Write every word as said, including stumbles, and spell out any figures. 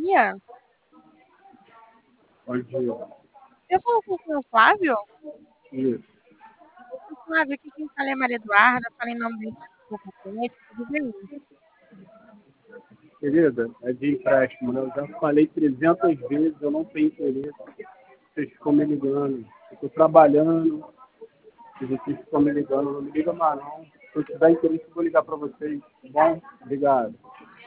dia. Bom dia. Eu falo com o senhor Flávio? Isso. Senhor Flávio, aqui quem fala é Maria Eduarda, fala em nome da Instituto Atlético, tudo bem? Querida, é de empréstimo, né? Eu já falei trezentas vezes, eu não tenho interesse. Vocês ficam me ligando. Eu estou trabalhando, e vocês ficam me ligando. Não me liga mais, não. Se eu tiver interesse, eu vou ligar para vocês. Tá bom? Obrigado.